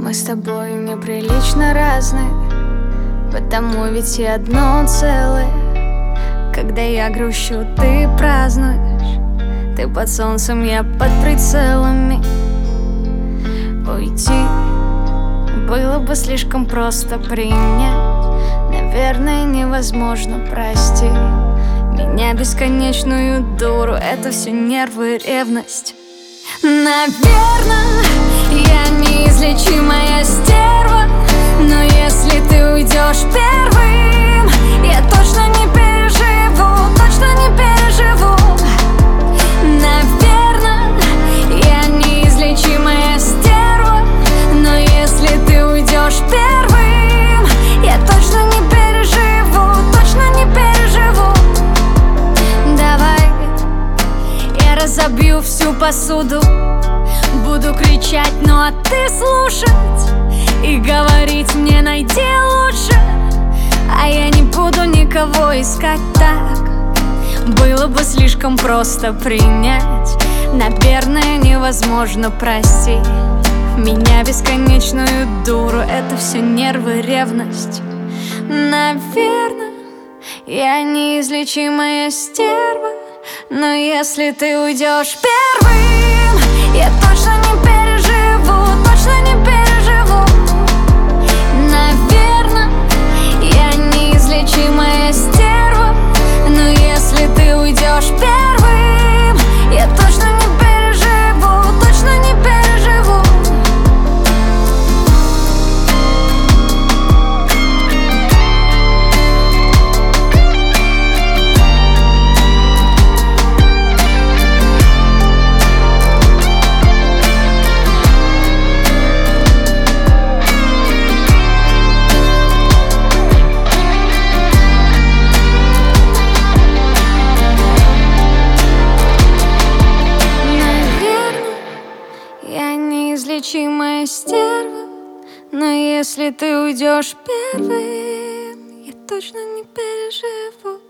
Мы с тобой неприлично разные, потому ведь и одно целое. Когда я грущу, ты празднуешь. Ты под солнцем, я под прицелами. Уйти было бы слишком просто принять. Наверное, невозможно простить меня, бесконечную дуру. Это все нервы, ревность. Наверное, я неизлечимая стерва, но если ты уйдешь первым, я точно не переживу, точно не переживу. Наверное, я неизлечимая стерва, но если ты уйдешь первым, я точно не переживу, точно не переживу. Давай, я разобью всю посуду, буду кричать, ну а ты слушать и говорить мне: найди лучше. А я не буду никого искать так. Было бы слишком просто принять. Наверное, невозможно простить меня, бесконечную дуру. Это все нервы, ревность. Наверное, я неизлечимая стерва, но если ты уйдешь первым, я точно не переживу, точно не переживу. Наверное, я неизлечимая стерва, но если ты уйдешь первым, я точно не переживу, точно не переживу. Неизлечимая стерва, но если ты уйдешь первым, я точно не переживу.